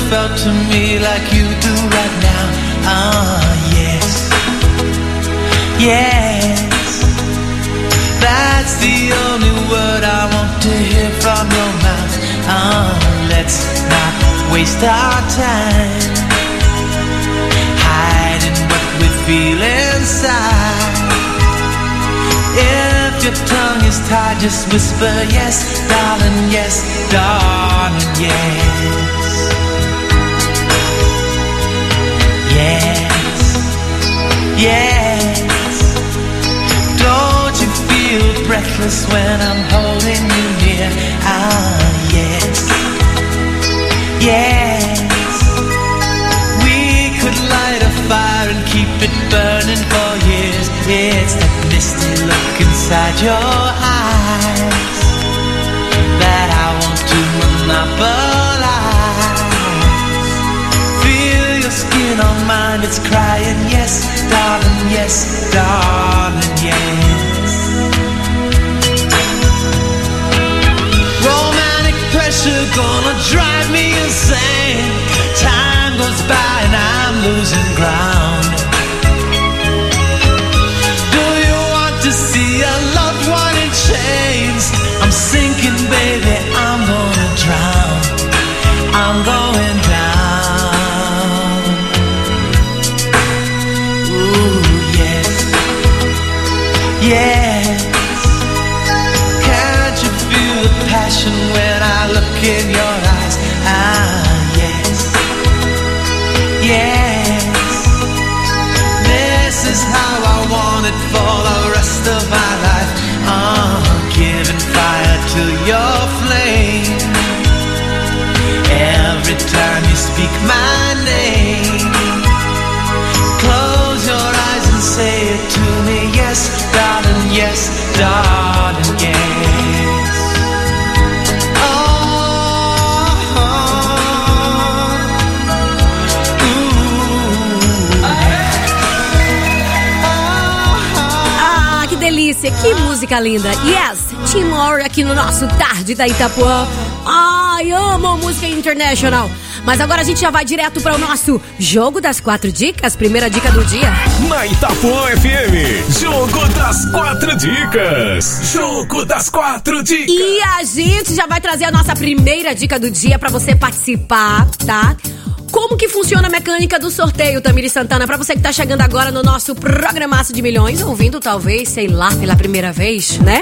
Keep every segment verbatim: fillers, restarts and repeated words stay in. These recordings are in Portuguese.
felt to me like you do right now. Ah, yes, yes, that's the only word I want to hear from your mouth. Ah, let's not waste our time hiding what we feel inside. If your tongue is tied, just whisper yes, darling, yes, darling, yes. Yes, yes. Don't you feel breathless when I'm holding you near? Ah, yes, yes. We could light a fire and keep it burning for years. It's that misty look inside your eyes that I want to monopolize. Feel your skin on mine, it's crying yes, darling, yes, darling, yes. Romantic pressure gonna drive me insane. Time goes by and I'm losing ground. To see a loved one in chains, I'm sinking, baby, I'm gonna drown. I'm going down. Ooh, yes, yes. Can't you feel the passion when I look in your eyes? Ah, yes, yes. This is how I want it for the rest of my life. Uh, giving fire to your flame. Every time you speak my name, close your eyes and say it to me. Yes, darling, yes, darling, yes. Oh, ooh. Ah, que delícia, que música linda. Yes, Tim Moore aqui no nosso Tarde da Itapuã. Ai, amo música international. Mas agora a gente já vai direto para o nosso Jogo das Quatro Dicas. Primeira dica do dia. Na Itapuã F M, Jogo das Quatro Dicas. Jogo das Quatro Dicas. E a gente já vai trazer a nossa primeira dica do dia para você participar, tá? Como que funciona a mecânica do sorteio, Tamiri Santana? Pra você que tá chegando agora no nosso programaço de milhões, ouvindo talvez, sei lá, pela primeira vez, né?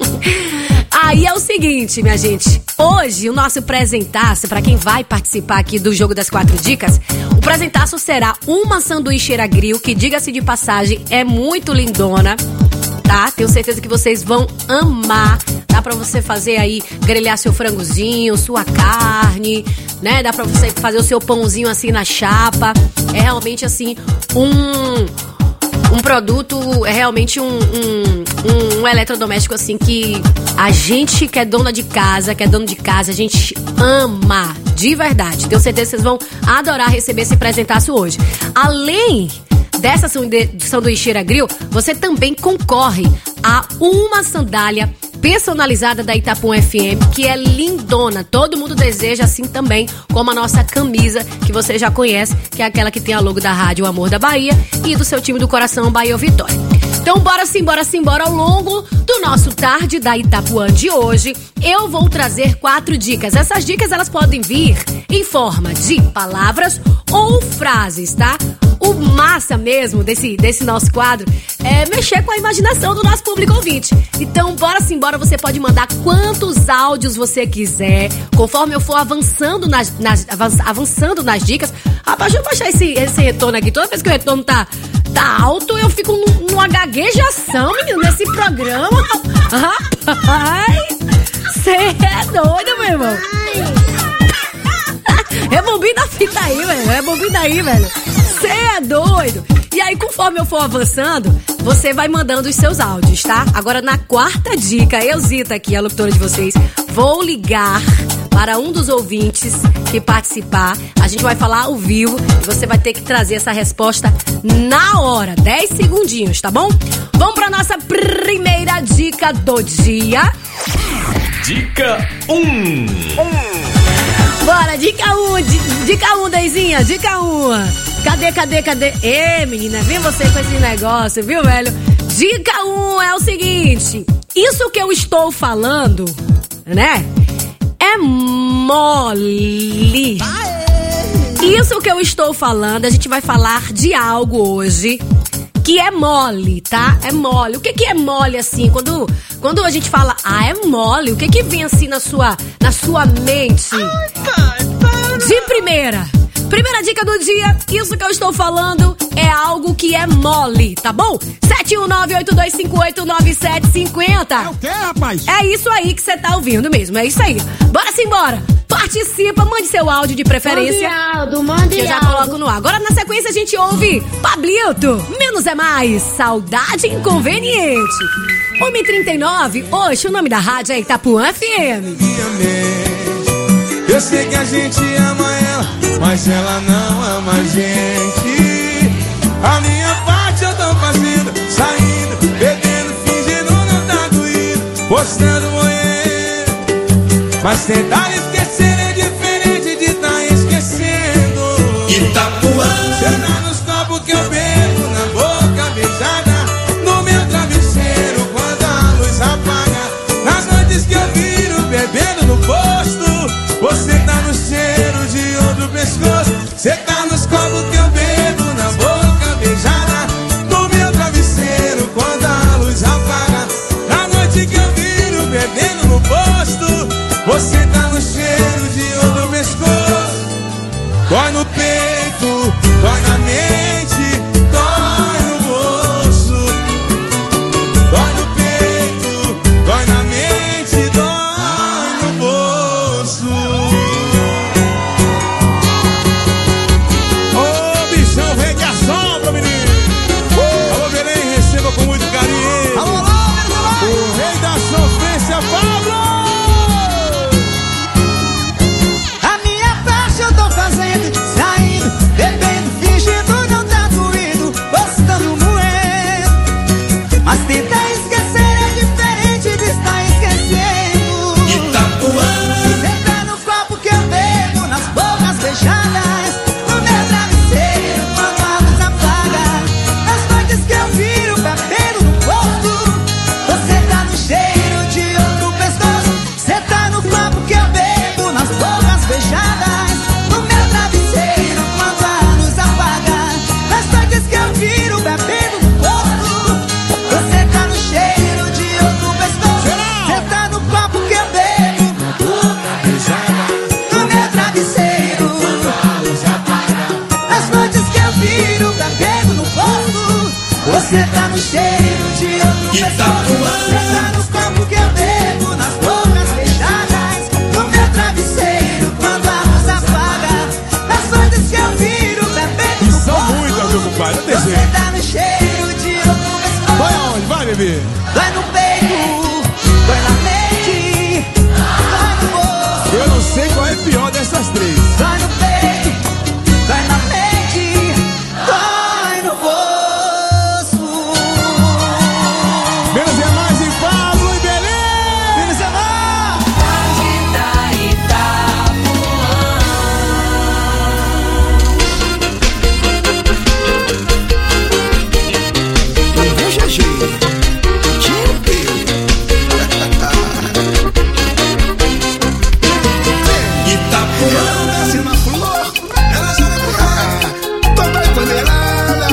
Aí é o seguinte, minha gente. Hoje o nosso presentaço, pra quem vai participar aqui do Jogo das Quatro Dicas, o presentaço será uma sanduicheira grill, que, diga-se de passagem, é muito lindona, tá? Tenho certeza que vocês vão amar. Dá pra você fazer aí, grelhar seu frangozinho, sua carne, né? Dá pra você fazer o seu pãozinho assim na chapa. É realmente assim, um... Um produto, é realmente um, um, um eletrodoméstico assim que a gente que é dona de casa, que é dono de casa, a gente ama, de verdade. Tenho certeza que vocês vão adorar receber esse presentaço hoje. Além dessa sanduicheira grill, você também concorre a uma sandália personalizada da Itapuã F M, que é lindona. Todo mundo deseja assim também, como a nossa camisa, que você já conhece, que é aquela que tem a logo da Rádio Amor da Bahia e do seu time do coração, Bahia ou Vitória. Então bora sim, bora sim, bora. Ao longo do nosso Tarde da Itapuã de hoje, eu vou trazer quatro dicas. Essas dicas, elas podem vir em forma de palavras ou frases, tá? O massa mesmo desse, desse nosso quadro é mexer com a imaginação do nosso público ouvinte. Então, bora sim, bora. Você pode mandar quantos áudios você quiser, conforme eu for avançando nas, nas, avançando nas dicas. Rapaz, deixa eu baixar esse, esse retorno aqui. Toda vez que o retorno tá, tá alto, eu fico numa gaguejação, menino, nesse programa. Rapaz, você é doido, meu irmão. Rebobina a fita aí, velho. Rebobina aí, velho. Você é doido. E aí, conforme eu for avançando, você vai mandando os seus áudios, tá? Agora, na quarta dica, eu, Zita, aqui, a locutora de vocês, vou ligar para um dos ouvintes que participar. A gente vai falar ao vivo e você vai ter que trazer essa resposta na hora. dez segundinhos, tá bom? Vamos para nossa primeira dica do dia. Dica um. um. Bora, dica um, dica um, Deizinha, dica um. Cadê, cadê, cadê? Ê, menina, vem você com esse negócio, viu, velho? Dica um é o seguinte, isso que eu estou falando, né, é mole. Isso que eu estou falando, a gente vai falar de algo hoje que é mole, tá? É mole. O que que é mole, assim? Quando, quando a gente fala, ah, é mole, o que que vem assim na sua, na sua mente? De primeira. Primeira dica do dia, isso que eu estou falando é algo que é mole, tá bom? sete um nove, oito dois cinco oito, nove sete cinco zero. É o quê, rapaz? É isso aí que você tá ouvindo mesmo, é isso aí. Bora simbora. Participa, mande seu áudio de preferência. Mande áudio, mande que eu já áudio. coloco no ar. Agora na sequência a gente ouve Pablito, Menos é Mais, Saudade Inconveniente. uma e trinta e nove, hoje o nome da rádio é Itapuã F M. Eu sei que a gente ama ela, mas ela não ama a gente. A minha parte eu tô fazendo, saindo, bebendo, fingindo não tá doído, postando moer. Mas tentar esquecer é diferente de tá esquecendo. Itapuã. Cena nos copos que eu bebo, na boca beijada, no meu travesseiro quando a luz apaga. Nas noites que eu viro bebendo no posto, você tá no cheiro de outro pescoço. Você tá nos copos que eu bebo, na boca beijada, no meu travesseiro quando a luz apaga. Na noite que eu viro bebendo no posto, você tá no cheiro de outro pescoço. Dói no peito, dói na mente, dói no bolso. Dói no peito, dói na mente, dói no bolso. Ô, bichão, rei que assombra, menino. Alô, Belém, receba com muito carinho. Alô, alô, alô, O rei da sofrência, Pablo. A minha parte eu tô fazendo, saindo, bebendo, fingindo não tá doído, postando moer. Mas tentar esquecer é diferente de estar esquecendo. Itapuã. Você tá no copo que eu bebo, nas bocas fechadas, no meu travesseiro quando a luz apaga. Nas noites que eu viro bebendo no posto, você tá no cheiro de outro pescoço. Você tá no copo que eu bebo, nas bocas fechadas, no meu travesseiro quando a luz apaga. Nas noites que eu viro bebendo no posto, você tá no cheiro de outro pescoço. Você tá no copo que eu bebo, no meu travesseiro, nas noites que eu viro bebendo no posto, você tá no cheiro de outro pescoço. Você tá nos copos que eu bebo, nas bocas fechadas, no meu travesseiro quando a luz apaga. Nas noites que eu viro bebendo no São muitas, meu posto, compadre, não tem você jeito. tá no cheiro de outro pescoço. Vai aonde? Vai, bebê. Dói no peito, dói na mente, dói no bolso. Eu não sei qual é a pior dessas três. Dói no peito, dói na mente, dói no bolso. Menos é mais em Pablo e Belém. Menos é mais. Vem, G G, tio Itapuã. nasce na flor, ela já é mulher, toda empoderada.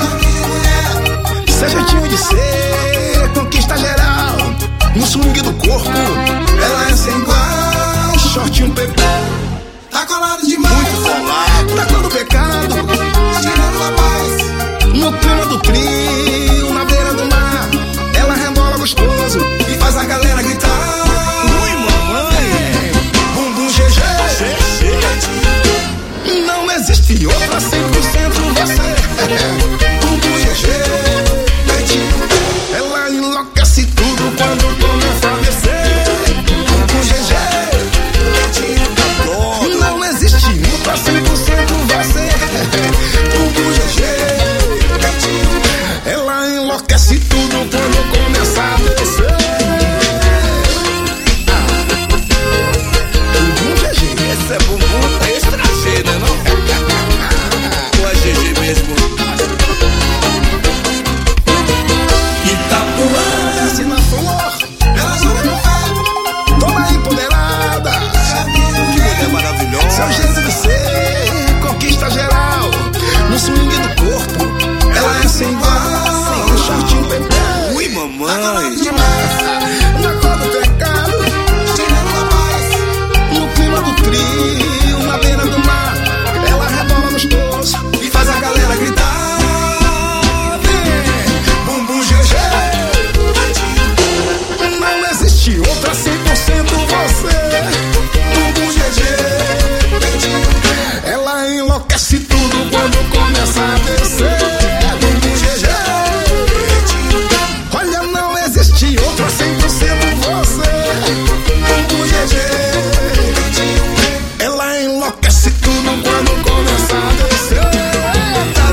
Seu jeitinho de ser, conquista geral. No swing do corpo, ela é sem igual. Shortinho pepe, tá colado demais. Muito colado, tá todo pecado, tirando a paz. No clima do trio, na beira do mar, ela rebola gostoso e faz a galera gritar. Ui, mamãe, bumbum G G. Não existe outra cem por cento você. Bumbum G G. Ela enlouquece tudo quando começa a descer. Bumbum G G. Não existe outra cem por cento você. Bumbum G G. Ela enlouquece tudo quando começa a descer. Bumbum G G. Esse é bumbum. mamãe. Na cor do pecado, tirando a paz. No clima do trio, na beira do mar, ela rebola nos tolos e faz a galera gritar. Vem, bumbum G G. Não existe outra cem por cento você. Bumbum G G. Ela enlouquece tudo quando começa a descer. Bumbum G G. Olha, não existe outro cem por cento você. Bumbum G G. Ela enlouquece tudo quando começa a descer. Tá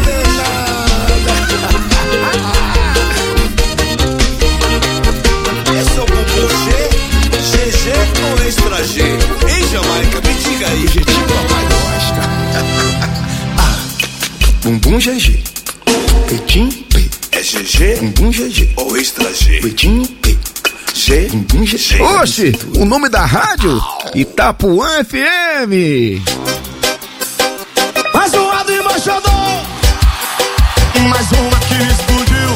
danada. Esse é o Bumbum G, G G ou Extra G? Ei, Jamaica, me diga aí. Jeitinho papai gosta. Ah, bumbum G G. Peitinho P. É G G Bumbum G G. ou Extra G? Peitinho P. G, Bumbum G G. Oxe, o nome da rádio? Itapuã F M. Mais um lado embaixador. E mais uma que explodiu.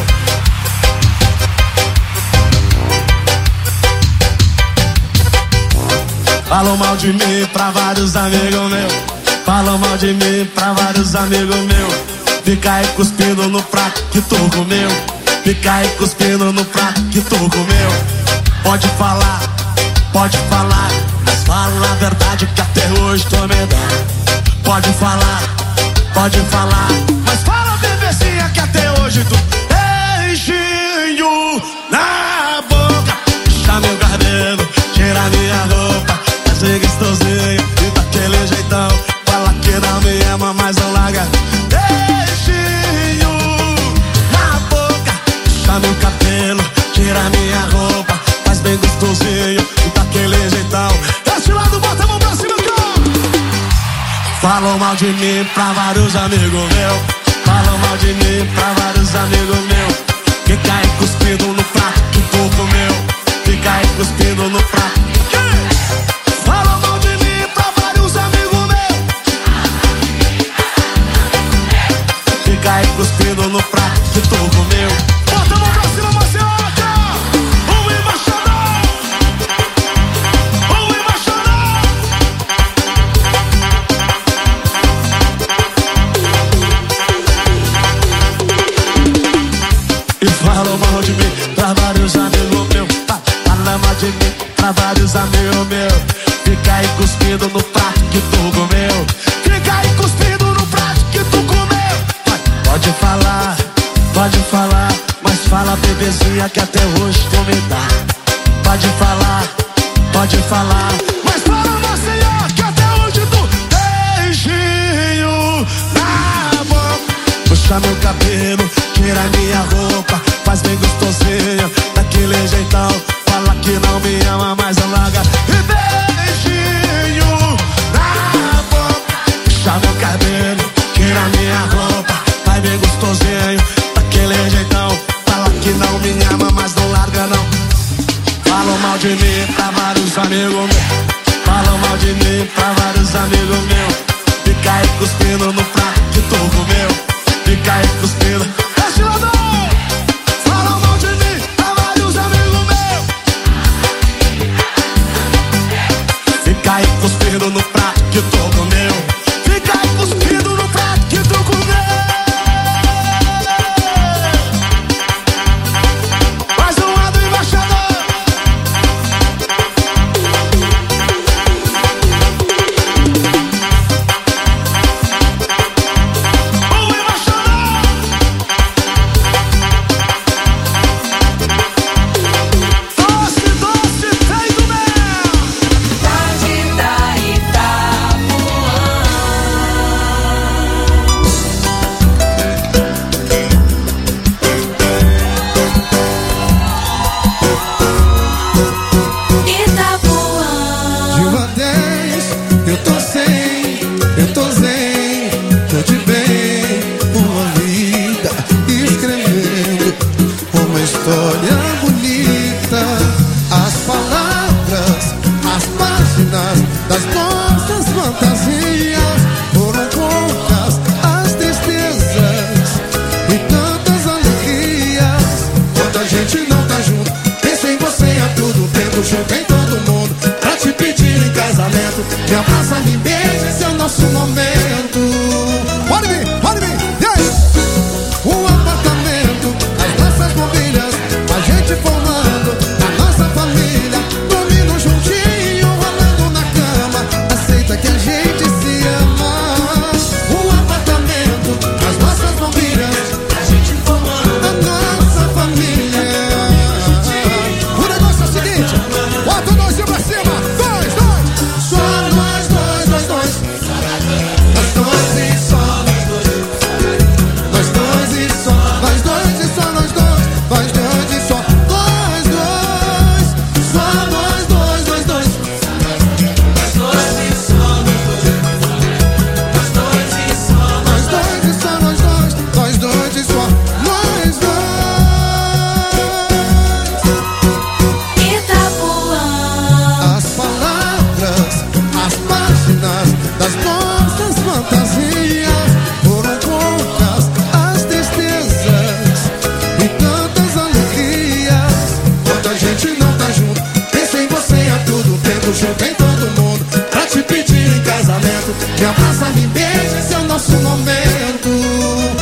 Falam mal de mim pra vários amigos meus. Falam mal de mim pra vários amigos meus. Fica aí cuspindo no prato que tu comeu. Fica aí cuspindo no prato que tu comeu. Pode falar, pode falar, mas fala a verdade que até hoje tô medando. Pode falar, pode falar, mas fala bebezinha que até hoje tu beijinho na boca. Puxa meu cabelo, tira minha roupa, faz gostosinho e daquele jeitão. Fala que não me ama, mas não larga. Beijinho na boca, puxa meu cabelo, tira minha roupa, faz bem gostosinho e daquele jeitão. Desse lado, bota a mão pra cima, cara. Falam mal de mim pra vários amigos meus. Falam mal de mim pra vários amigos meus. Fica aí cuspindo no prato que tu comeu. Fica aí cuspindo no prato. Falam mal de mim pra vários amigos meus. Fica aí cuspindo no prato que tu comeu. Bota a mão pra cima, Marcioca. Um embaixador. Um embaixador. E falam mal de mim pra vários amigos meus. Fala mal de mim pra vários amigos meus. Fica aí cuspindo no prato que tu comeu. Fica aí cuspindo no prato que tu comeu. Vai, pode falar, pode falar, mas fala bebezinha que até hoje tu me dá. Pode falar, pode falar, mas fala mocinha que até hoje tu beijinho na boca. Puxa meu cabelo, tira minha roupa, faz bem gostosinho, daquele jeitão. Fala que não me ama, mas não larga. E beijinho na boca. Puxa meu cabelo, tira minha roupa, faz bem gostosinho, daquele jeitão. Fala que não me ama, mas não larga não. Falam mal de mim pra vários amigos meus. Falam mal de mim pra vários amigos meus. Fica aí cuspindo no prato que tu comeu. Fica aí cuspindo. Esse lado. Falam mal de mim pra vários amigos meus. Fica aí cuspindo no prato que tu comeu. Fica aí cuspindo no prato que tu comeu. Mais um lado embaixador. Um embaixador. Doce, doce, feito mel. De uma dez, eu tô sem, eu tô zen, tô de bem, uma vida escrevendo uma história bonita. As palavras, as páginas das nossas fantasias foram poucas, as tristezas e tantas alegrias. Quanta gente não tá junto em todo mundo pra te pedir em casamento. Me abraça, me beija, esse é o nosso momento. Pode vir, pode vir, e aí? O apartamento, as nossas mobílias, a gente formando a nossa família, dormindo juntinho, rolando na cama. Aceita que a gente se ama. O apartamento, as nossas mobílias, a gente formando a nossa família. O negócio é o seguinte, bota o nós pra cima, dois, dois, só nós dois, nós dois, nós dois e só nós dois, nós dois e só, nós dois e só, nós dois, nós dois e só, nós dois, só nós dois, nós dois, nós dois e só, nós dois, nós dois e só, nós dois e só, nós dois, nós dois e só, nós dois. As palavras, as páginas das nossas fantasias foram poucas, as tristezas e tantas alegrias. Quando a gente não tá junto, penso em você a todo tempo, junto em todo mundo pra te pedir em casamento. Me abraça, me beija, esse é o nosso momento.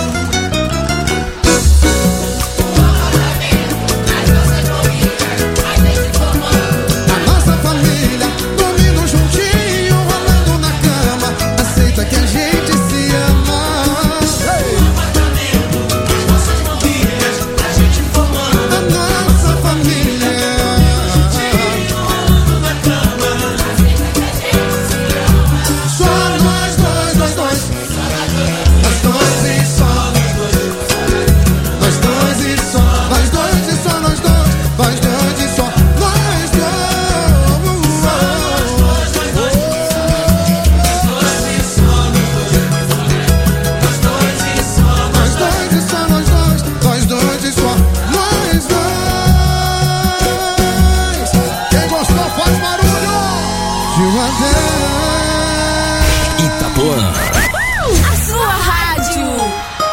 A nossa família, dormindo juntinho, rolando na cama. Aceita que a gente se ama. Ei! As nossas mobílias, a gente formando a nossa família. Rolando na cama. Só nós dois, nós dois, nós dois e só, nós dois e só, nós dois e só, nós dois, nós dois e só, nós dois. Nós dois e só, nós dois, nós dois e só, nós dois. Quem gostou faz barulho. Itapuã. A sua rádio.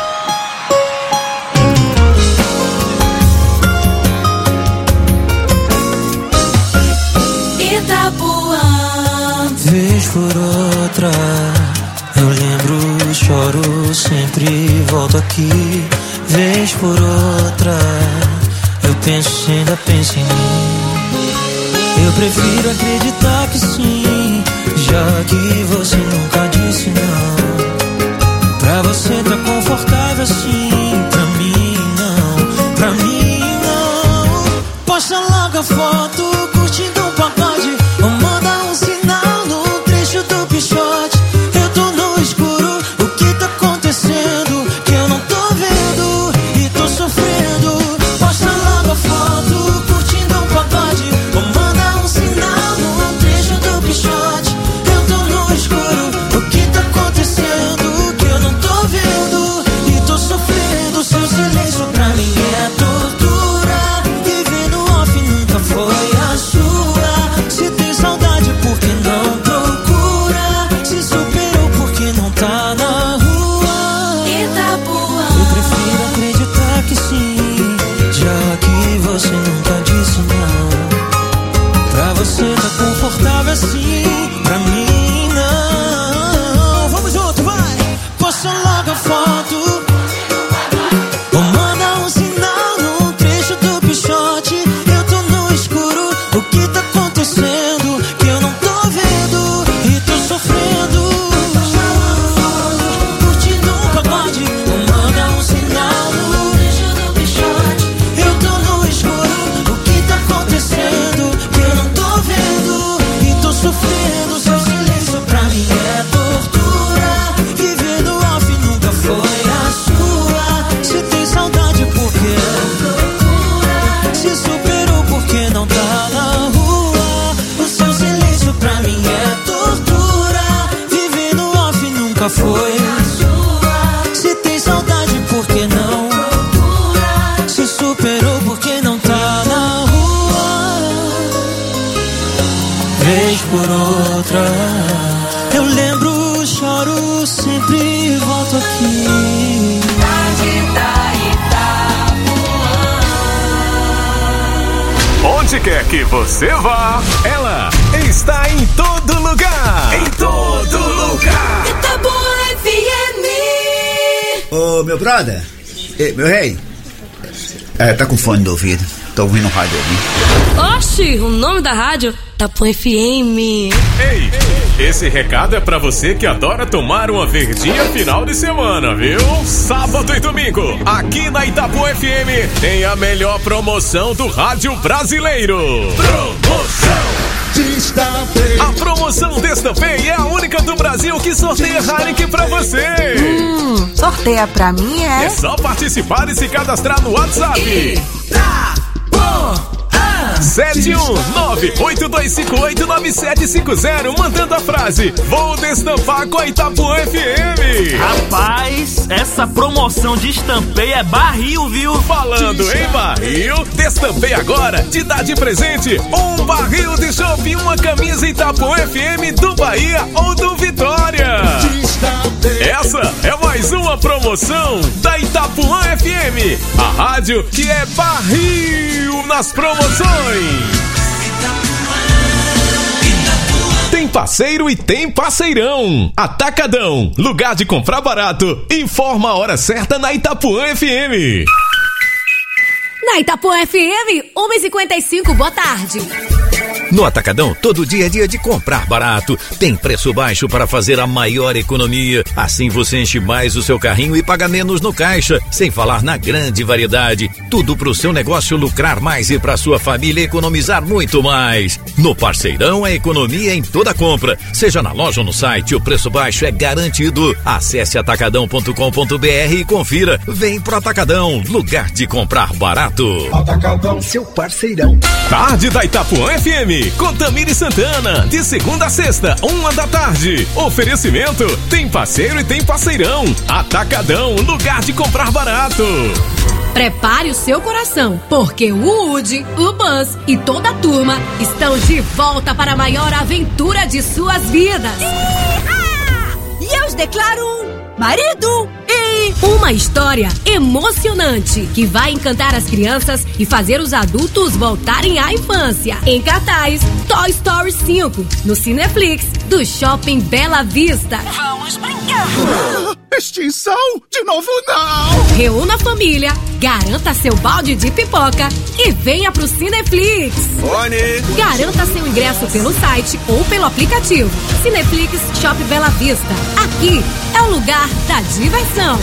Itapuã. Vez por outra, eu lembro, choro, sempre volto aqui. Vez por outra, eu penso, ainda penso em mim. Eu prefiro acreditar que sim, já que você nunca disse não. Pra você tá confortável assim, pra mim não, pra mim não. Posta logo a foto, curtindo um pagode, ou manda um sinal no trecho do pichote. Eu tô no escuro, o que tá acontecendo? Que eu não tô vendo e tô sofrendo. Posta logo a foto, curtindo um pagode, ou manda um sinal no trecho do pichote. Eu tô no escuro, o que tá acontecendo? Que eu não tô vendo gente quer que você vá. Ela está em todo lugar. Em todo lugar. Itapuã F M. Ô, meu brother. Ei, meu rei. É, tá com fone do ouvido. Tô ouvindo o rádio ali. Oxi, o nome da rádio Itapuã F M. Ei, esse recado é pra você que adora tomar uma verdinha final de semana, viu? Sábado e domingo, aqui na Itapuã F M, tem a melhor promoção do rádio brasileiro. Promoção Destapei. A promoção Destapei é a única do Brasil que sorteia Heineken pra você. Hum, sorteia pra mim, é? É só participar e se cadastrar no WhatsApp. Itapuã sete um nove oito dois cinco oito nove sete cinco zero, mandando a frase: vou destampar com a Itapuã F M. Rapaz, essa promoção de Destampei é barril, viu? Falando em barril, Destampei agora te dá de presente um barril de chopp e uma camisa Itapuã F M do Bahia ou do Vitória. Essa é mais uma promoção da Itapuã F M, a rádio que é barril nas promoções. Tem parceiro e tem parceirão. Atacadão, lugar de comprar barato. Informa a hora certa na Itapuã F M. Na Itapuã F M, uma e cinquenta e cinco, boa tarde. No Atacadão, todo dia é dia de comprar barato. Tem preço baixo para fazer a maior economia. Assim você enche mais o seu carrinho e paga menos no caixa. Sem falar na grande variedade. Tudo para o seu negócio lucrar mais e para sua família economizar muito mais. No Parceirão, a economia em toda compra. Seja na loja ou no site, o preço baixo é garantido. Acesse atacadão ponto com ponto br e confira. Vem pro Atacadão, lugar de comprar barato. Atacadão, seu parceirão. Tarde da Itapuã F M. Com Tamiri Santana, de segunda a sexta, uma da tarde. Oferecimento, tem parceiro e tem parceirão. Atacadão, lugar de comprar barato. Prepare o seu coração, porque o Woody, o Buzz e toda a turma estão de volta para a maior aventura de suas vidas. E eu os declaro um marido e uma história emocionante que vai encantar as crianças e fazer os adultos voltarem à infância. Em cartaz, Toy Story cinco, no Cineflix, do Shopping Bela Vista. Vamos brincar! Extinção? De novo não! Reúna a família, garanta seu balde de pipoca e venha pro Cineflix. Fone. Garanta seu ingresso pelo site ou pelo aplicativo. Cineflix Shopping Bela Vista. Aqui é o lugar da diversão.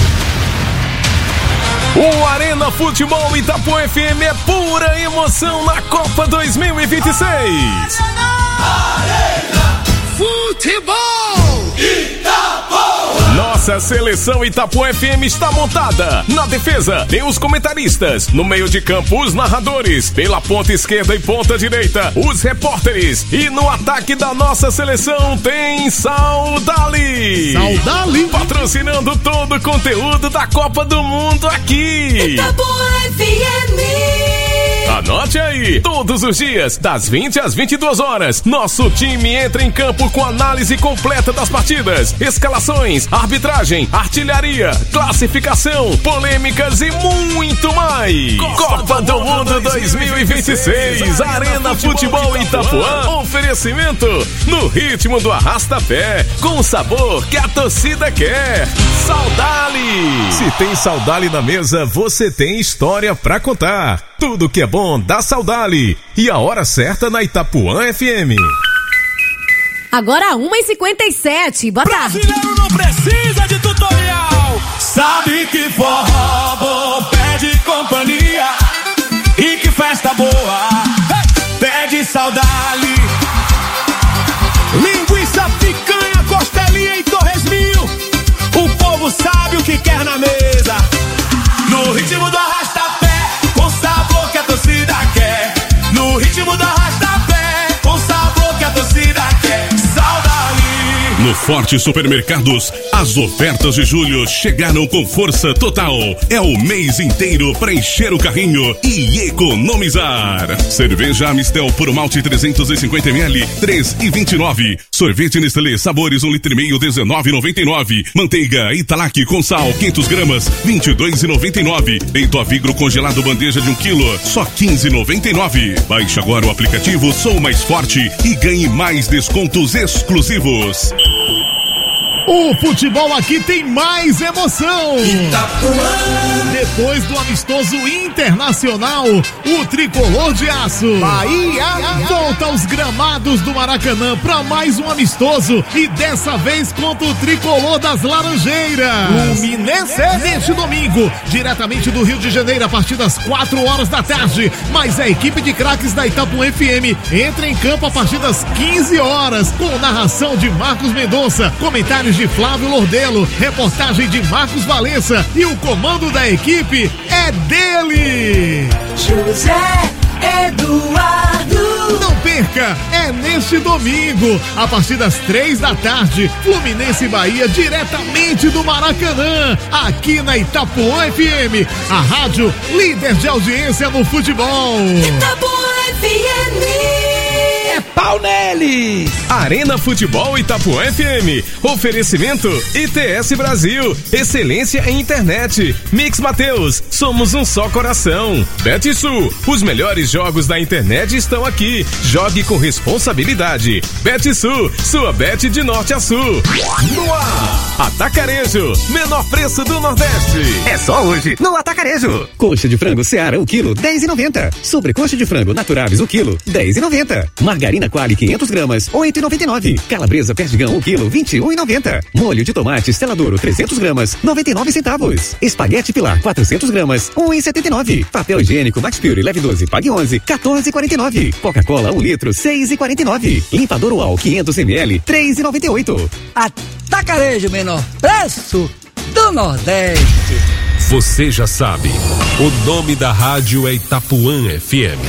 O Arena Futebol Itapuã F M é pura emoção na Copa dois mil e vinte e seis. Arena Futebol Itapuã. Nossa seleção Itapuã F M está montada. Na defesa, tem os comentaristas. No meio de campo, os narradores. Pela ponta esquerda e ponta direita, os repórteres. E no ataque da nossa seleção, tem Saudali. Saudali. Patrocinando todo o conteúdo da Copa do Mundo aqui. Itapuã F M. Anote aí, todos os dias, das vinte às vinte e duas horas, nosso time entra em campo com análise completa das partidas, escalações, arbitragem, artilharia, classificação, polêmicas e muito mais. Copa, Copa do Mundo dois mil e vinte e seis, Arena Futebol Itapuã, oferecimento no ritmo do arrasta-pé, com o sabor que a torcida quer. Saudali! Se tem Saudali na mesa, você tem história pra contar. Tudo que é bom dá Saudali. E a hora certa na Itapuã F M. Agora uma e cinquenta e sete. Boa tarde. Brasileiro não precisa de tutorial. Sabe que forró bom pede companhia. E que festa boa pede Saudali. Linguiça, picanha, costelinha e torresminho. O povo sabe o que quer na mesa. No ritmo do arrasta-pé, com sabor que a torcida quer. No ritmo do arrasta-pé, com sabor que a torcida quer. Saudali. No Forte Supermercados, as ofertas de julho chegaram com força total. É o mês inteiro para encher o carrinho e economizar. Cerveja Amistel Puro Malte trezentos e cinquenta mililitros, três e vinte e nove. Sorvete Nestlé Sabores um litro e meio, dezenove e noventa e nove. Manteiga Italac com sal, quinhentas gramas, vinte e dois e noventa e nove. Peito Avigro congelado bandeja de um quilo, só quinze e noventa e nove. Baixe agora o aplicativo Sou Mais Forte e ganhe mais descontos exclusivos. O futebol aqui tem mais emoção. Itapuã. Depois do amistoso internacional, o tricolor de aço Bahia volta aos gramados do Maracanã para mais um amistoso e dessa vez contra o tricolor das Laranjeiras. Fluminense. Neste domingo, diretamente do Rio de Janeiro, a partir das quatro horas da tarde. Mas a equipe de craques da Itapuã F M entra em campo a partir das quinze horas, com narração de Marcos Mendonça, comentários de Flávio Lordelo, reportagem de Marcos Valença e o comando da equipe é dele, José Eduardo. Não perca, é neste domingo, a partir das três da tarde, Fluminense e Bahia, diretamente do Maracanã, aqui na Itapuã F M, a rádio líder de audiência no futebol. Itapuã F M. Pau neles! Arena Futebol Itapuã F M. Oferecimento I T S Brasil. Excelência em internet. Mix Mateus. Somos um só coração. BetSul. Os melhores jogos da internet estão aqui. Jogue com responsabilidade. BetSul. Sua bet de norte a sul. No ar. Atacarejo. Menor preço do Nordeste. É só hoje no Atacarejo. Coxa de frango Seara o quilo dez e noventa. Sobrecoxa de frango Naturaves o quilo dez e noventa. Margarina Quali quinhentas gramas, oito e noventa e nove. Calabresa Perdigão o quilo, vinte e um e noventa. Molho de tomate Stella-Duro trezentas gramas, noventa e nove centavos. Espaguete Pilar quatrocentas gramas, um e setenta e nove. Papel higiênico Max Pure leve doze, pague onze, quatorze e quarenta e nove. Coca-Cola um litro, seis e quarenta e nove. Limpador UAL quinhentos mililitros, três e noventa e oito. Atacarejo, menor preço do Nordeste. Você já sabe, o nome da rádio é Itapuã F M.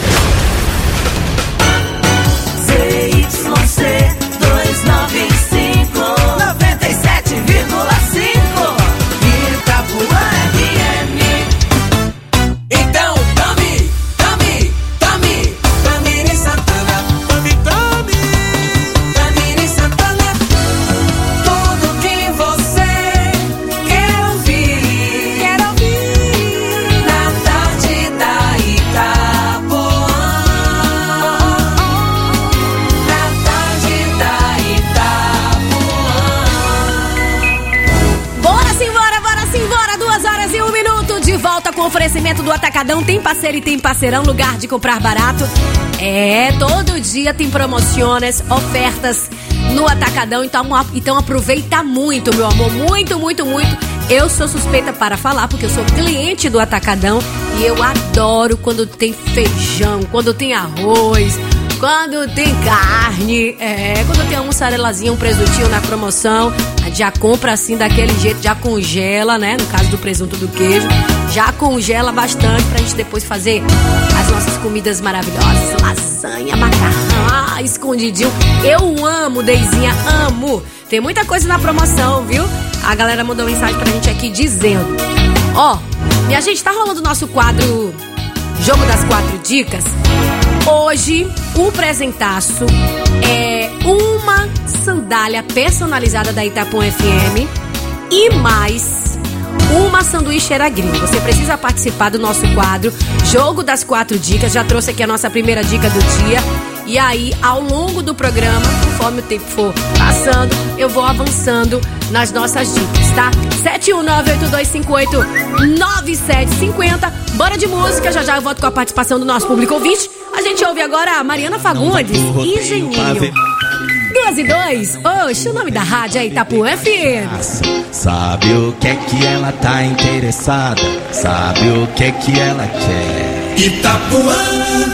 Z Y C duzentos e noventa e cinco, noventa e sete vírgula cinco, Itapuã F M. Então tome, tome, tome, Tamiri Santana, tome, tome, Tamiri Santana, tudo que você quer ouvir, quer ouvir, na tarde da Itapuã. De volta com oferecimento do Atacadão. Tem parceiro e tem parceirão, lugar de comprar barato. É, todo dia tem promoções, ofertas no Atacadão. Então, então aproveita muito, meu amor. Muito, muito, muito. Eu sou suspeita para falar, porque eu sou cliente do Atacadão. E eu adoro quando tem feijão, quando tem arroz, quando tem carne, é, quando tem uma mussarelazinha, um presuntinho na promoção, a gente já compra assim daquele jeito, já congela, né? No caso do presunto do queijo, já congela bastante pra gente depois fazer as nossas comidas maravilhosas. Lasanha, macarrão, ah, escondidinho. Eu amo, Deizinha, amo. Tem muita coisa na promoção, viu? A galera mandou mensagem pra gente aqui dizendo: ó, oh, minha gente, tá rolando o nosso quadro Jogo das Quatro Dicas. Hoje, o presentaço é uma sandália personalizada da Itapuã F M e mais uma sanduicheira gringa. Você precisa participar do nosso quadro Jogo das Quatro Dicas. Já trouxe aqui a nossa primeira dica do dia. E aí, ao longo do programa, conforme o tempo for passando, eu vou avançando nas nossas dicas, tá? sete um nove, oito dois cinco oito, nove sete cinco zero. Bora de música, já já eu volto com a participação do nosso público ouvinte. A gente ouve agora a Mariana Fagundes, Engenheiro. Duas e dois, oxe, o nome da rádio é Itapuã F M. Sabe o que é que ela tá interessada? Sabe o que é que ela quer? Itapuã.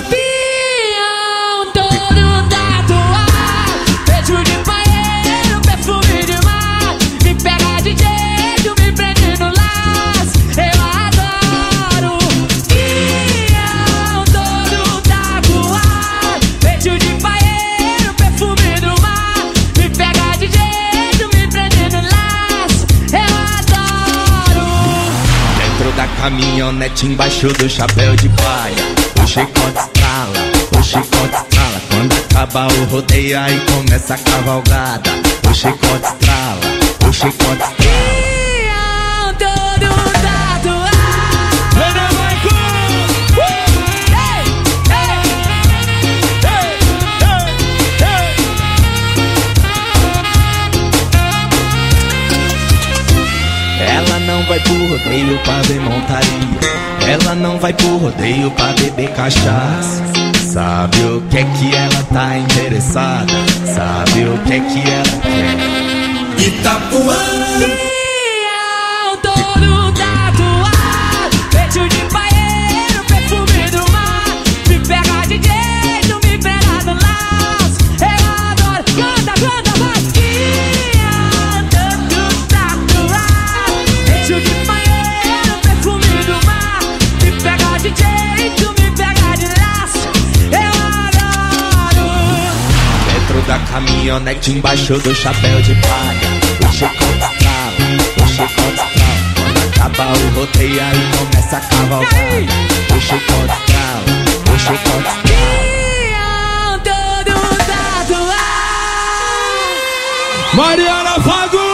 Beijo de paeiro, perfume do mar. Me pega de jeito, caminhonete embaixo do chapéu de palha. O chicote estrala, o chicote estrala. Quando acaba o rodeio aí começa a cavalgada. O chicote estrala, o chicote estrala. Ela não vai pro rodeio pra ver montaria. Ela não vai pro rodeio pra beber cachaça. Sabe o que é que ela tá interessada? Sabe o que é que ela quer? Itapuã. Todo tatuado, peito de paeiro, perfume do mar. Me pega de jeito, me pega do laço. Eu adoro, canta, canta, vai. Todo tatuado, peito de paeiro, perfume do mar. Me pega de jeito, me pega de laço. Eu adoro. Dentro da caminhonete embaixo do chapéu de palha. O chicote estrala, o chicote estrala. Quando acaba o rodeio aí começa a cavalgada. O chicote estrala, o chicote estrala. Todo tatuado. Mariana Fagundes.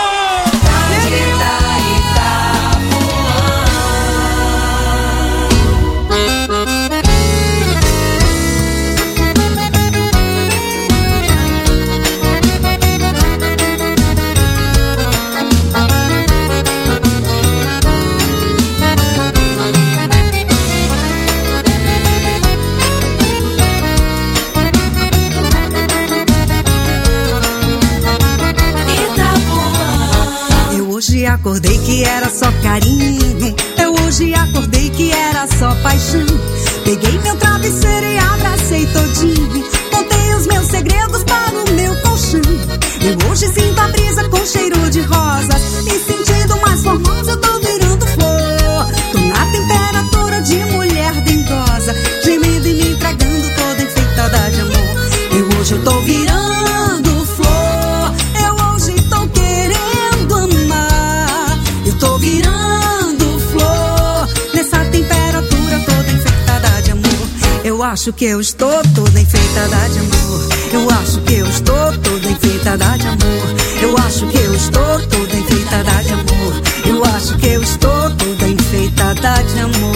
Hoje acordei que era só carinho. Eu hoje acordei que era só paixão. Peguei meu travesseiro e abracei todinho. Contei os meus segredos para o meu colchão. Eu hoje sinto a brisa com cheiro de rosas. Me sentindo mais formosa, eu tô virando flor. Tô na temperatura de mulher dengosa, gemendo e me entregando toda enfeitada de amor. Eu hoje eu tô virando flor. Eu hoje tô querendo amar. Eu tô virando flor nessa temperatura toda enfeitada de amor. Eu acho que eu estou toda enfeitada de amor. Eu acho que eu estou toda enfeitada de amor. Eu acho que eu estou toda enfeitada de amor. Eu acho que eu estou toda enfeitada de amor.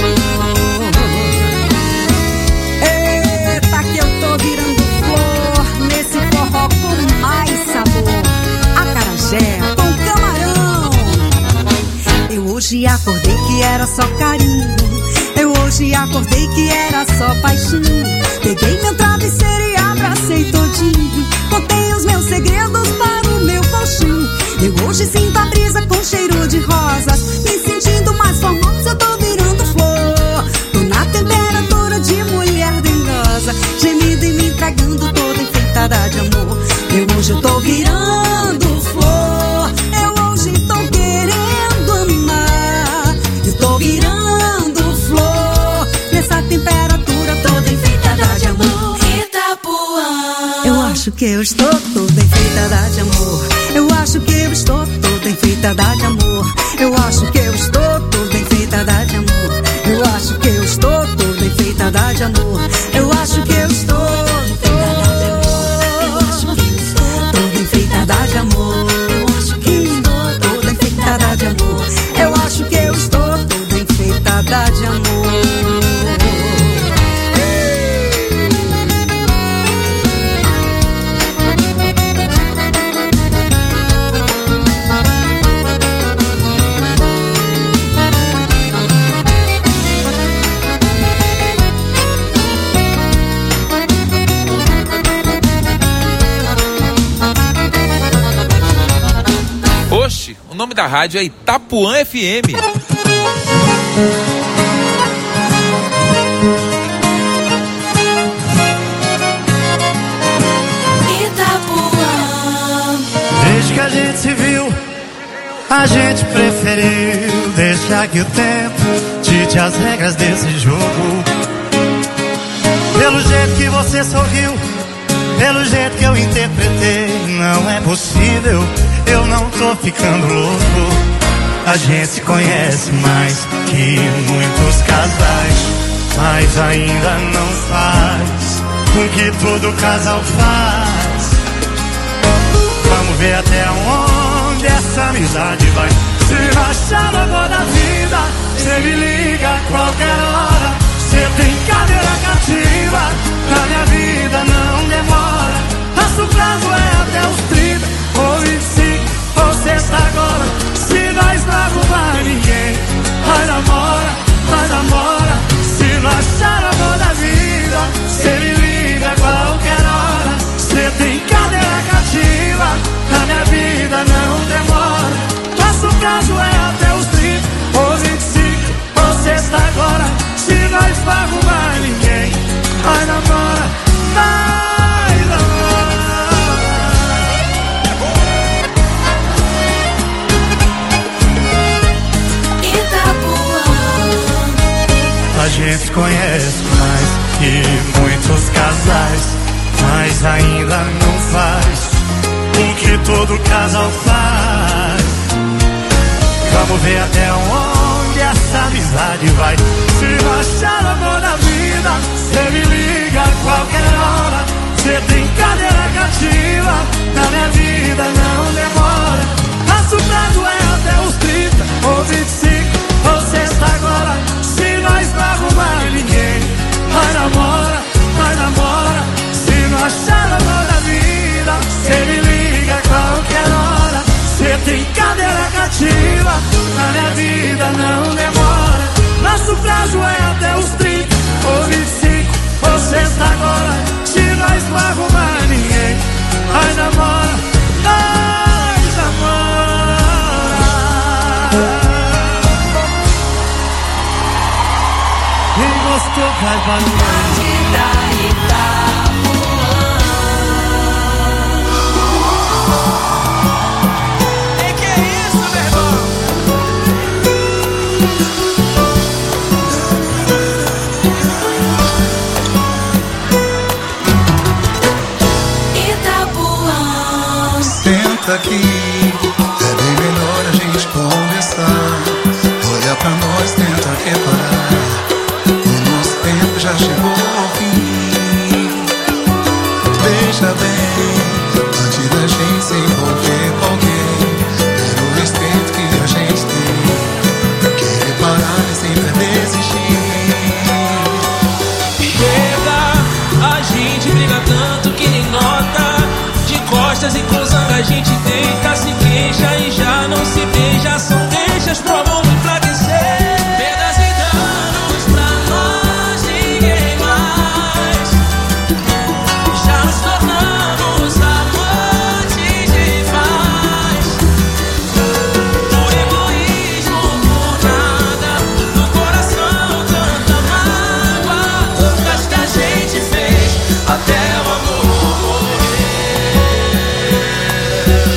Eita, que eu tô virando flor nesse forró com mais sabor. Acarajé com camarão. Eu hoje acordei que era só carinho. Eu hoje acordei que era só paixão. Peguei meu travesseiro e abracei todinho. Contei os meus segredos para o meu colchão. Eu hoje sinto a brisa com cheiro de rosas. Me sentindo mais formosa, eu tô virando flor. Tô na temperatura de mulher dengosa, gemida e me entregando toda enfeitada de amor. Eu hoje eu tô virando flor. Eu hoje tô querendo amar. Eu tô virando flor nessa temperatura toda enfeitada de amor. Itapuã. Eu acho que eu estou toda enfeitada de amor. Eu acho que eu estou toda enfeitada de amor. Eu acho que eu estou toda enfeitada de amor. Eu acho que eu estou toda enfeitada de amor. Eu acho que eu estou toda enfeitada de amor. Eu acho que eu estou toda enfeitada de amor. Eu acho que eu estou toda enfeitada de amor. Oxe, o nome da rádio é Itapuã F M. Itapuã. Desde que a gente se viu, a gente preferiu deixar que o tempo dite as regras desse jogo. Pelo jeito que você sorriu, pelo jeito que eu interpretei, não é possível, eu não tô ficando louco. A gente se conhece mais que muitos casais, mas ainda não faz o que todo casal faz. Vamos ver até onde essa amizade vai. Se achar o amor da vida, cê me liga a qualquer hora. Cê tem cadeira cativa, na minha vida não demora. Nosso prazo é até os trinta, ou vinte e cinco, ou sexta agora. Se nós não arrumar ninguém, nós namora, nós namora. Se não achar o amor da vida, cê me liga a qualquer hora. Cê tem cadeira cativa, na minha vida não demora. Nosso prazo é até os trinta, ou vinte e cinco, ou sexta agora. Se nós não arrumar ninguém, nós namora, nós namora. A gente se conhece mais que muitos casais, mas ainda não faz o que todo casal faz. Vamos ver até onde essa amizade vai. Se não achar o amor da vida, cê me liga a qualquer hora. Cê tem cadeira cativa, na minha vida não demora. Nosso prazo é até os trinta, ou vinte e cinco, ou sexta agora. Se nós não arrumar ninguém, nós namora, nós namora. Se não achar o amor da vida, cê me liga a qualquer hora. Cê tem cadeira cativa, na minha vida não demora. Nosso prazo é até os trinta, ou vinte e cinco, ou sexta agora. Se nós não arrumar ninguém, nós namora, nós namora. Quem gostou faz barulho. Aqui é bem melhor a gente conversar. Olha pra nós, tenta reparar. O nosso tempo já chegou ao fim. Veja bem, antes da gente se envolver com alguém, pelo respeito que a gente tem, querer parar e sempre desistir. Chega, a gente briga tanto que nem nota. De costas e com zanga a gente deita, se queixa e já não se beija. São deixas pro amor enfraquecer. Perdas e danos pra nós, ninguém mais. Já nos tornamos amantes demais. Por egoísmo, por nada, no coração tanta mágoa. Mas que a gente fez até o amor morrer.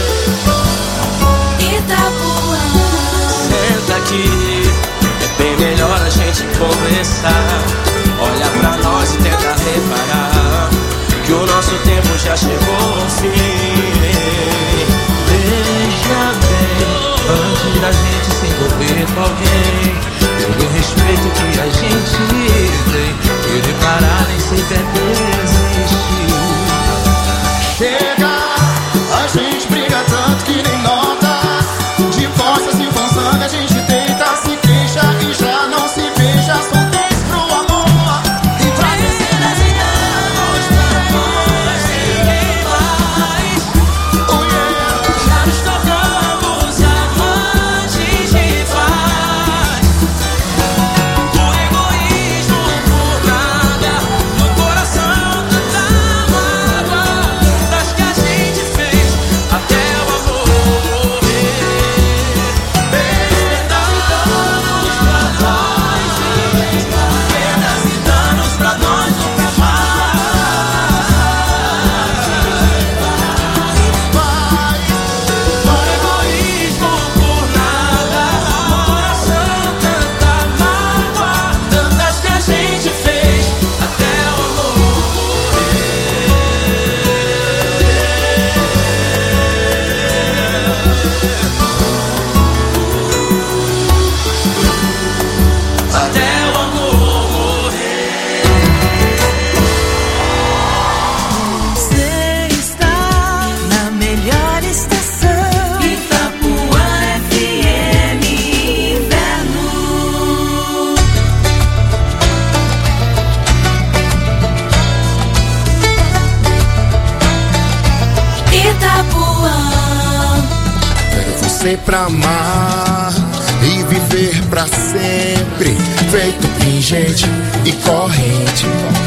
você pra amar e viver pra sempre, feito pingente e corrente.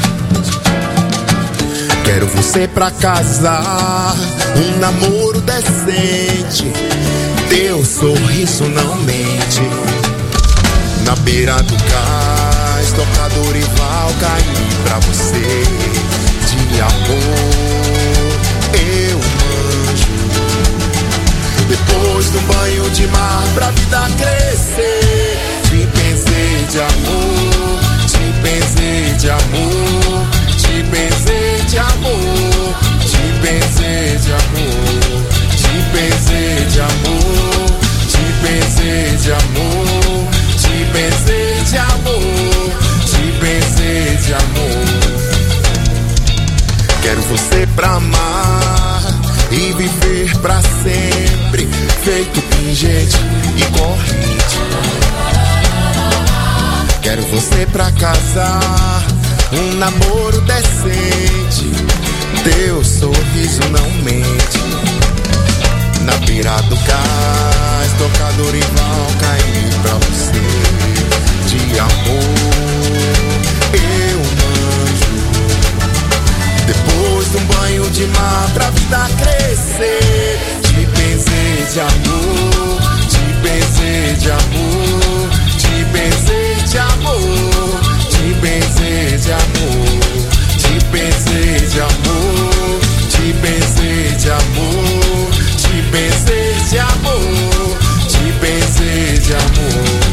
Quero você pra casar, um namoro decente, teu sorriso não mente. Na beira do cais, toca Dorival cair pra você. De amor, eu manjo. Depois do banho de mar pra vida crescer, te pensei de amor, te pensei de amor, te pensei de amor, te pensei de amor, te pensei de amor, te pensei de amor, te pensei de amor, te pensei de amor. Quero você pra amar e viver pra sempre, feito pingente e corrente. Quero você pra casar, um namoro decente, teu sorriso não mente. Na beira do cais, toca Dorival cair pra você. De amor, eu manjo. Depois de um banho de mar pra vida crescer, te pensei de amor, te pensei de amor, te pensei de amor, te pensei de amor, te pensei de amor, te pensei de amor, te pensei de amor, te pensei de amor.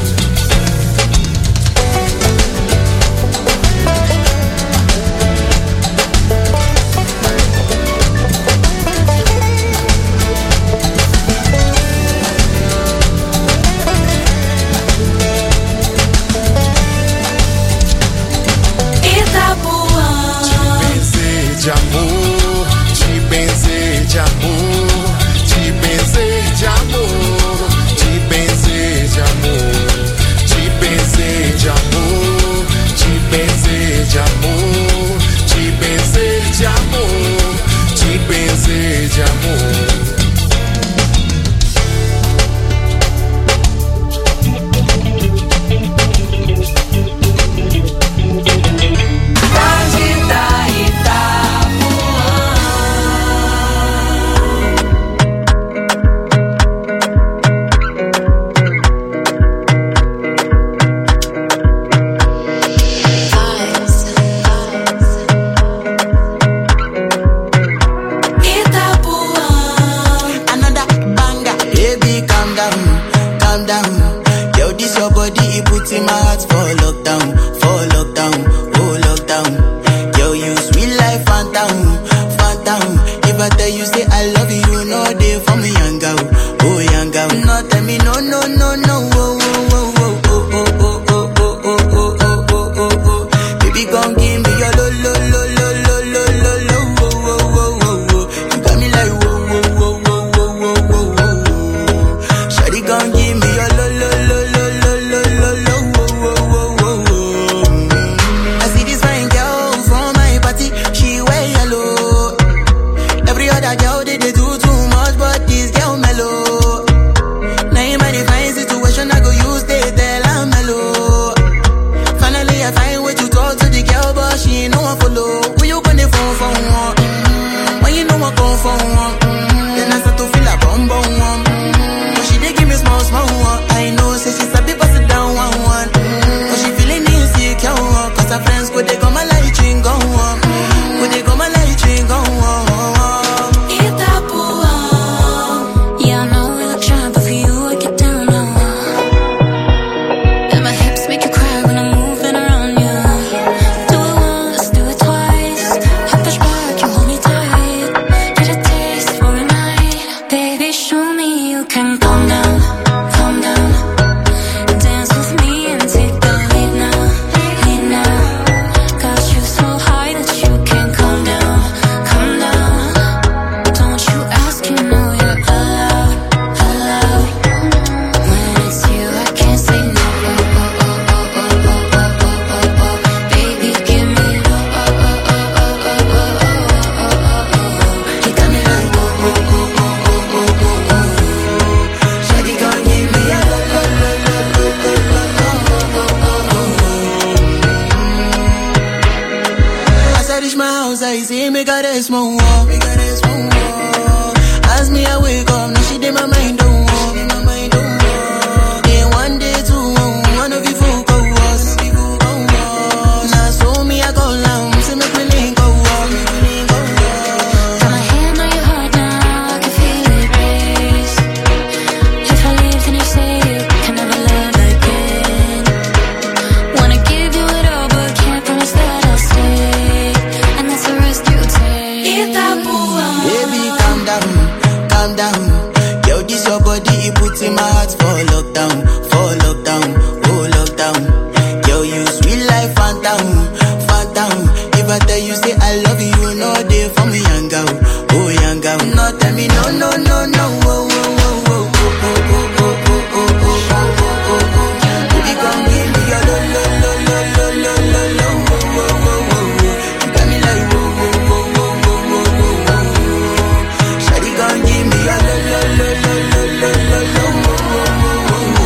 reach my house, I see me got a small wall. Me got a small wall. As me I wake up, now she did my mind don't walk. My mind don't walk. Then one day two, one of you folk go was. Now so me I go down, see me feeling go walk. Got my hand on your heart now, I can feel it race. If I leave, then you say you can never love again. Wanna give you it all, but can't promise that I'll stay. And that's the risk you take. Baby, calm down, calm down. Yo, this your body, it puts in my heart for lockdown, for lockdown, oh lockdown. Yo, you sweet life, phantom, phantom. If I tell you say I love you, you know they for me young girl, oh young girl. No, tell me no, no, no, no, oh, oh, oh, oh, oh, oh, oh, oh, oh, oh, oh, oh, oh. Baby, come give me your lo, lo, lo, lo, lo, lo, lo, lo, oh, oh, oh, oh, oh. You got me like oh, oh, oh, oh, oh, oh, oh, oh, oh. Shawty, come give me your lo, lo, lo, lo, lo, lo, lo, lo, oh, oh, oh,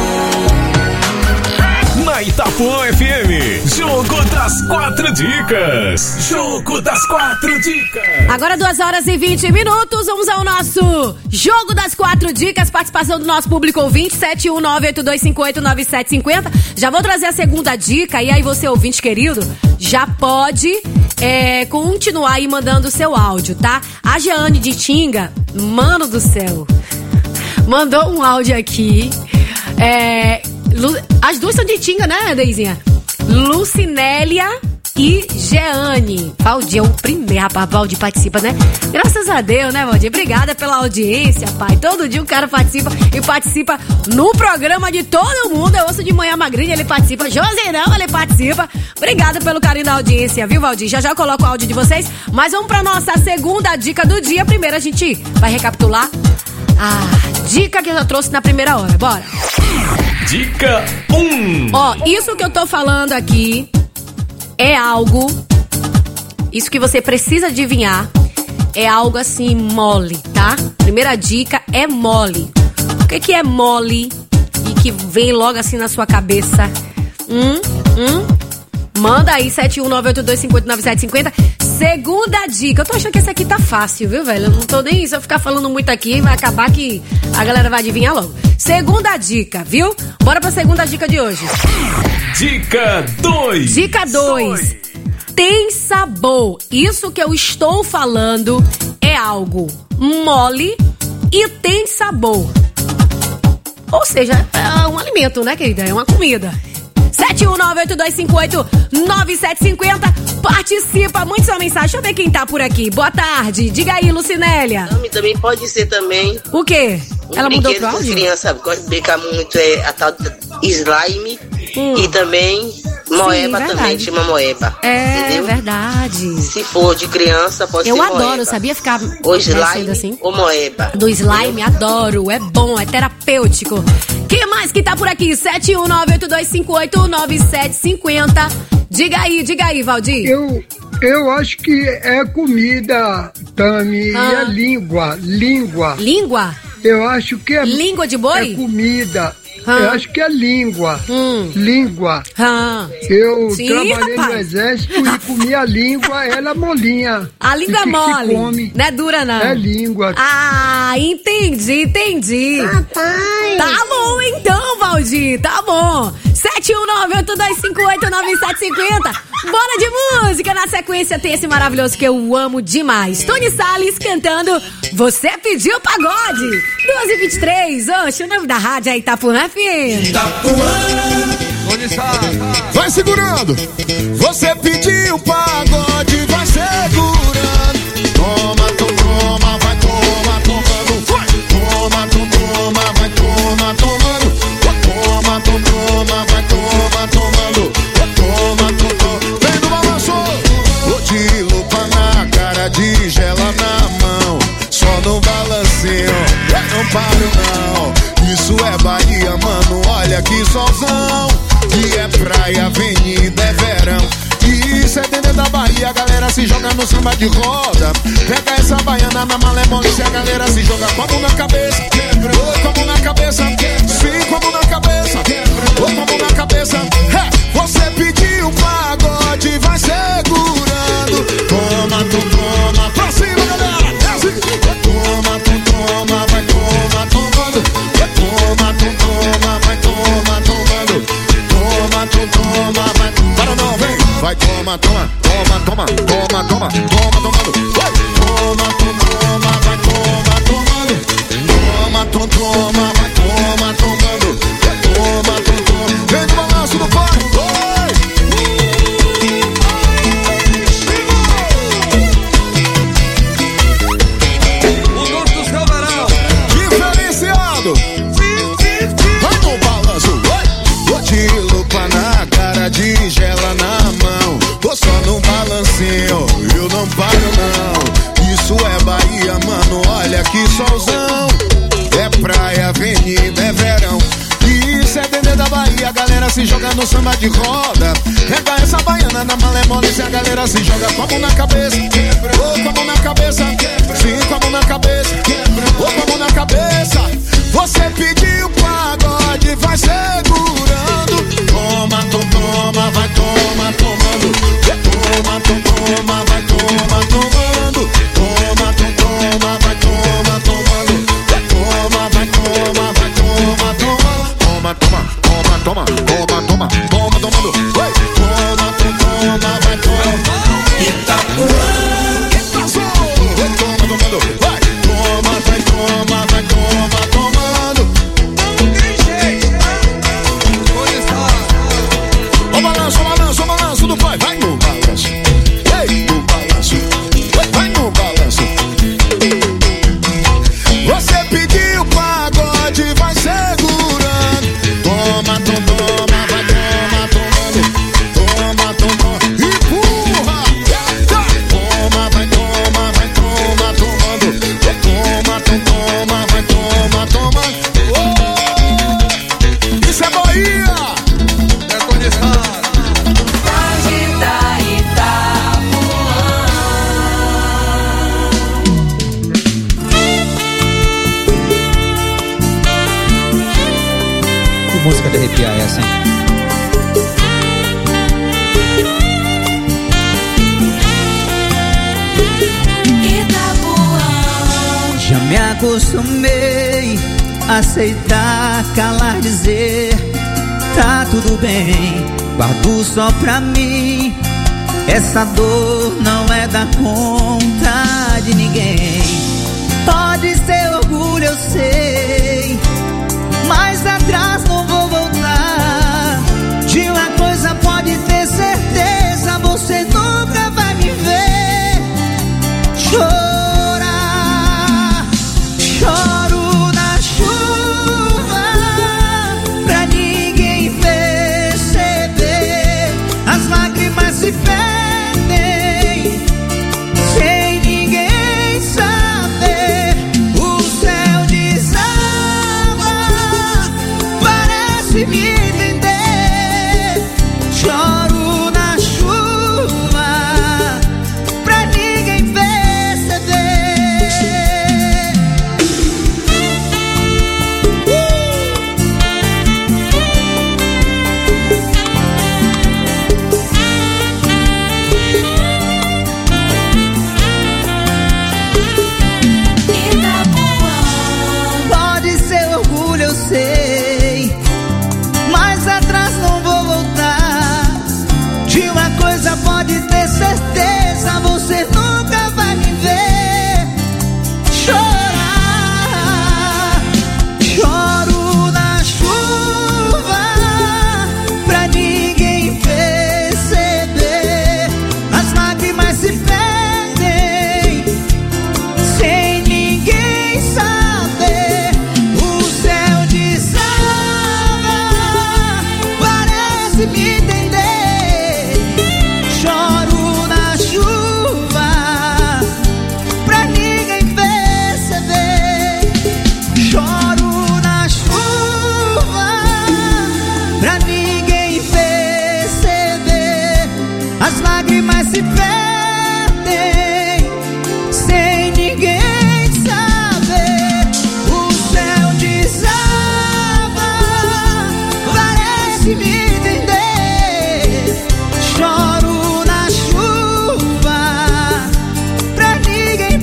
Na Itapuã F M, Jogo das Quatro Dicas. Jogo das Quatro Dicas. Agora duas horas e vinte minutos, vamos ao nosso Jogo das Quatro Dicas, participação do nosso público ouvinte, sete um nove oito dois cinco oito nove sete cinco zero. Já vou trazer a segunda dica, e aí você, ouvinte querido, já pode é, continuar aí mandando o seu áudio, tá? A Jeane de Tinga, mano do céu, mandou um áudio aqui. É, Lu- as duas são de Tinga, né, Deizinha? Lucinélia e Jeane. Valdir é o primeiro, rapaz. Valdir participa, né? Graças a Deus, né, Valdir? Obrigada pela audiência, pai. Todo dia o cara participa e participa no programa de todo mundo. Eu ouço de manhã magrinha, ele participa. Joserão, ele participa. Obrigada pelo carinho da audiência, viu, Valdir? Já já eu coloco o áudio de vocês. Mas vamos pra nossa segunda dica do dia. Primeiro a gente vai recapitular a dica que eu já trouxe na primeira hora. Bora! Dica um. Ó, isso que eu tô falando aqui é algo, isso que você precisa adivinhar é algo assim mole, tá? Primeira dica é mole. O que que é mole e que vem logo assim na sua cabeça? Hum, hum? Manda aí sete um nove oito dois cinco oito nove sete cinco zero. Segunda dica. Eu tô achando que esse aqui tá fácil, viu, velho? Eu não tô nem... Se eu ficar falando muito aqui, vai acabar que a galera vai adivinhar logo. Segunda dica, viu? Bora pra segunda dica de hoje. Dica dois. Dica dois. Tem sabor. Isso que eu estou falando é algo mole e tem sabor. Ou seja, é um alimento, né, querida? É uma comida. sete um nove oito dois cinco oito nove sete cinco zero. Participa, mande sua mensagem. Deixa eu ver quem tá por aqui. Boa tarde. Diga aí, Lucinélia. Também pode ser também. O quê? Um Ela mudou pro brinquedo áudio? que criança gosta de brincar muito, é a tal de slime Hum. e também moeba. Sim, também, verdade. chama moeba. É, entendeu? verdade. Se for de criança, pode Eu ser adoro, moeba. sabia ficar Ou slime mexendo assim? ou moeba. Do slime, adoro. É bom, é terapêutico. Quem mais que tá por aqui? sete um nove oito dois cinco oito nove sete cinco zero. Diga aí, diga aí, Valdir. Eu, eu acho que é comida, Tami, Ah. e é língua, língua. Língua? Eu acho que é... Língua de boi? É comida. Ah. Eu acho que é língua. Língua. Ah. Eu Sim, trabalhei rapaz. no exército e comia a língua, ela molinha. A língua é Que se mole. come. Não é dura, não. É língua. Ah, entendi, entendi. Papai. Tá bom então, Valdir, tá bom. sete um nove oito dois cinco oito nove sete cinco zero. Bora de música. Na sequência tem esse maravilhoso que eu amo demais. Tony Salles cantando Você Pediu Pagode. doze e vinte e três. Oxe, o nome da rádio é Itapuã F M. Vai segurando. Você pediu pagode, vai segurando. Toma, toma, toma, vai toma, tomando. Vai. Toma, toma, toma, vai toma, tomando. Toma, toma, toma, vai toma, tomando. Toma, toma, toma. Vem no balanço. Vou de lupa na cara, de gela na mão. Só no balancinho, não paro não. Isso é Bahia, mano, olha que solzão. Que é praia, avenida, é verão. E isso é dentro da Bahia, a galera se joga no samba de roda. Pega essa baiana na malemolice, a galera se joga com a mão na cabeça. Oi, com a mão na cabeça. Sim, com a mão na cabeça. Oi, com a mão na cabeça. É, você pediu pagode, vai segurando. toma, toma, toma, tomando. Vai, toma, toma, vai, toma, tomando. Toma, toma, toma, vai, toma, tomando. Vai, toma, toma, vem do balanço do pai. O dono do seu verão, diferenciado. Vai no balanço, vai. Vou de lupa na cara, de gela na mão. Tô só no balancinho, eu não paro não. Isso é Bahia, mano, olha que solzão. É praia, avenida, é verão. Isso é dentro da Bahia, a galera se joga no samba de roda. Pega essa baiana na malemolência, a galera se joga com a mão na cabeça. Ou com a mão na cabeça, sim, com a mão na cabeça. Ou com a mão na cabeça. Você pediu pagode, vai segurando. Toma, toma, toma, vai, toma, tomando. Toma, toma, toma, vai, toma, tomando. Toma, toma, toma, vai, toma, tomando. Toma, vai, toma, vai, toma, tomando. Toma, toma, toma, toma, toma, toma, toma, tomando. Vai, toma, toma, vai, toma. Itapuã, Itapuã, vai, toma, tomando. Vai, toma, vai, toma, vai, toma, tomando. Não tem jeito, onde está? O balanço, o balanço, o balanço do pai, vai no balanço. Ei, no balanço, vai no balanço. Você pediu pagode, vai segurando. Toma, toma, toma, vai, toma, tomando. Toma, toma, empurra. Toma, vai, toma, vai, toma, tomando. Toma, toma, vai, toma, tomando. Oh, isso é Bahia. É condição. Música de arrepiar essa, hein? Já me acostumei a aceitar, calar, dizer tá tudo bem, guardo só pra mim. Essa dor não é da conta de ninguém. Pode ser orgulho, eu sei, mas atrás não vou voltar. De uma coisa pode ter certeza, você nunca vai me ver chorar. Choro na chuva pra ninguém perceber. As lágrimas se perdem sem ninguém saber. O céu desaba, parece me entender. Choro na chuva pra ninguém perceber. Pode ser orgulho, eu sei, mas atrás não vou voltar. De uma coisa pode ter certeza, você nunca vai me ver chorar. Choro na chuva pra ninguém perceber. As lágrimas se perdem sem ninguém saber. O céu desaba, parece me entender. Choro na chuva pra ninguém perceber. Choro na chuva pra ninguém perceber. As lágrimas se perdem sem ninguém saber. O céu desaba, parece me entender. Choro na chuva pra ninguém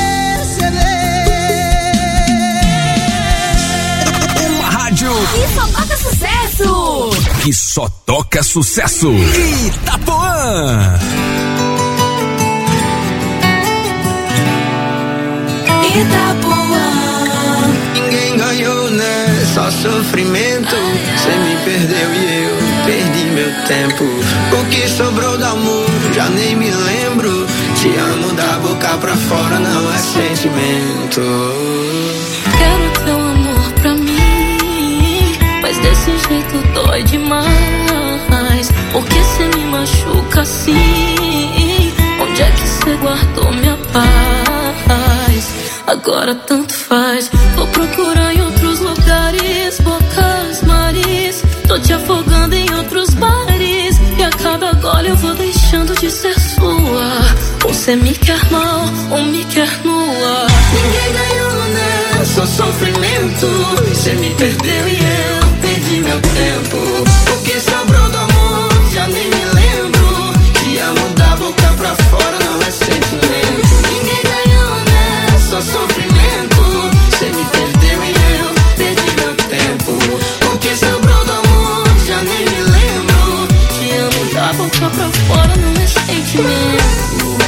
perceber. Uma rádio E só toca sucesso! que só toca sucesso. Itapuã. Ninguém ganhou, né? Só sofrimento. Cê me perdeu e eu perdi meu tempo. O que sobrou do amor, já nem me lembro. Te amo da boca pra fora, não é sentimento. Quero teu amor pra mim, mas desse jeito dói demais. Porque cê me machuca assim. Onde é que cê guardou minha paz? Agora tanto faz. Vou procurar em outros lugares, bocas, mares. Tô te afogando em outros bares. E a cada gole eu vou deixando de ser sua. Ou cê me quer mal, ou me quer nua. Ninguém ganhou, né? Só sofrimento. Cê me perdeu e eu perdi meu tempo. O que sobrou do amor, já nem me lembro. Te amo da boca pra fora, não é sentimento. Ninguém ganhou, né? Só sofrimento. Cê me perdeu e eu perdi meu tempo. O que sobrou do amor, já nem me lembro. Te amo da boca pra fora, não é sentimento.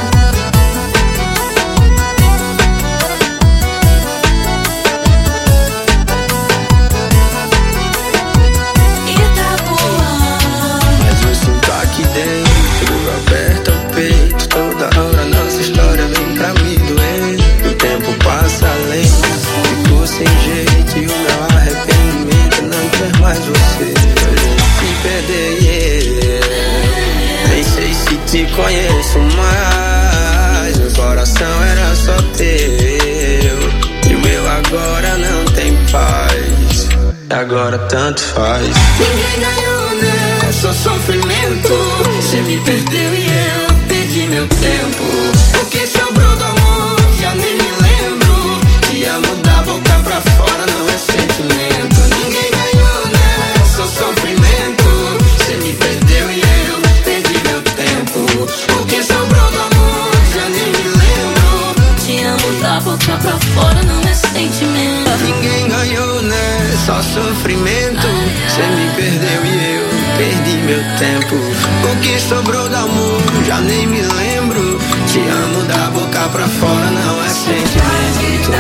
Aperta o peito, toda hora nossa história vem pra me doer. O tempo passa lento, ficou sem jeito. E o meu arrependimento não quer mais você. Eu me perder, yeah. Nem sei se te conheço mais. Meu coração era só teu, e o meu agora não tem paz. Agora tanto faz. Ninguém ganhou, né? Só sofrimento. Cê me perdeu e eu perdi meu tempo. O que sobrou do amor, já nem me lembro. Te amo da boca pra fora, não é sentimento. Ninguém ganhou, né? Só sofrimento. Cê me perdeu e eu perdi meu tempo. O que sobrou do amor, já nem me lembro. Te amo da boca pra fora, não é sentimento. Ninguém ganhou, né? Só sofrimento. Cê me perdeu e eu perdi meu tempo. O que sobrou do amor, já nem me lembro. Te amo da boca pra fora, não é sentimento.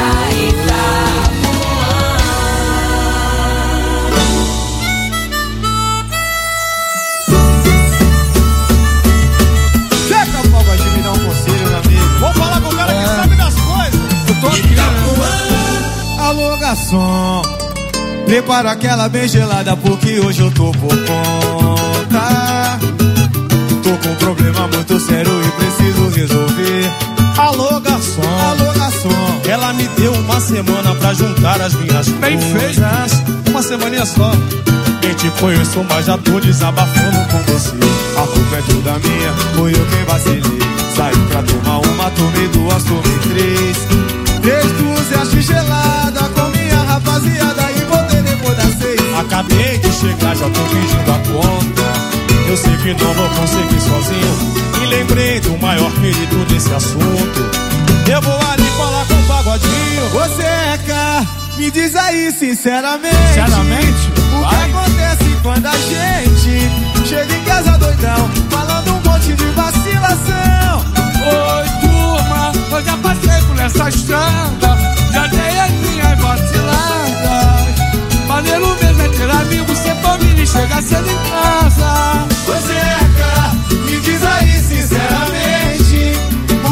Chega, Paulo, de me dar um conselho, meu amigo. Vamos falar com o cara que é. sabe das coisas. Eu tô aqui. Alô, garçom, prepara aquela bem gelada, porque hoje eu tô por conta. Tô com um problema muito sério e preciso resolver. Alô, garçom, alô, garçom, ela me deu uma semana pra juntar as minhas bem coisas. Uma semaninha só. Nem te conheço, mas já tô desabafando com você. A culpa é toda minha, foi eu quem vacilei. Saí pra tomar uma, tomei duas, tomei três. Três dúzias gelada com minha rapaziada e voltei depois das seis. Acabei de chegar, já tô pedindo a conta. Eu sei que não vou conseguir sozinho. E lembrei do maior mérito desse assunto. Eu vou ali falar com o pagodinho. Você é cá, me diz aí sinceramente. Sinceramente? O que acontece quando a gente chega em casa doidão, falando um monte de vacilação? Oi, turma, eu já passei por essa estrada, já dei as minhas vaciladas. Maneiro mesmo é ter amigo, sem família e chegar cedo em casa.